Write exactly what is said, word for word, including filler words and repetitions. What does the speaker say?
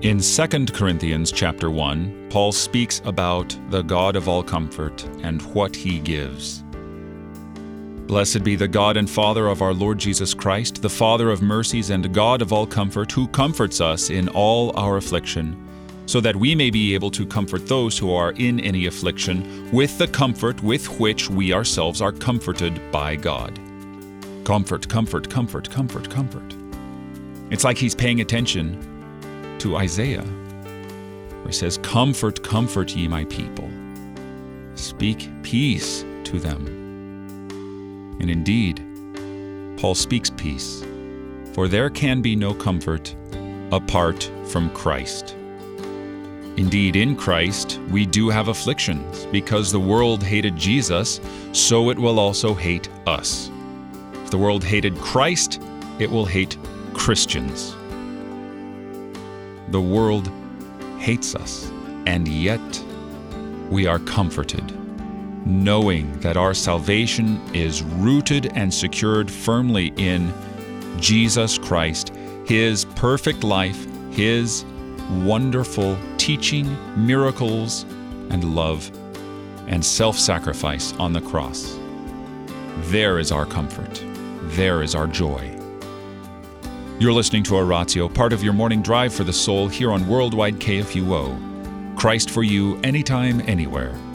In Second Corinthians chapter one, Paul speaks about the God of all comfort and what he gives. Blessed be the God and Father of our Lord Jesus Christ, the Father of mercies and God of all comfort, who comforts us in all our affliction, so that we may be able to comfort those who are in any affliction with the comfort with which we ourselves are comforted by God. Comfort, comfort, comfort, comfort, comfort. It's like he's paying attention to Isaiah, where he says, "Comfort, comfort ye my people. Speak peace to them." And indeed, Paul speaks peace, for there can be no comfort apart from Christ. Indeed, in Christ, we do have afflictions, because the world hated Jesus, so it will also hate us. If the world hated Christ, it will hate Christians. The world hates us, and yet we are comforted, knowing that our salvation is rooted and secured firmly in Jesus Christ, His perfect life, His wonderful teaching, miracles, and love, and self-sacrifice on the cross. There is our comfort. There is our joy. You're listening to Oratio, part of your morning drive for the soul here on Worldwide K F U O. Christ for you, anytime, anywhere.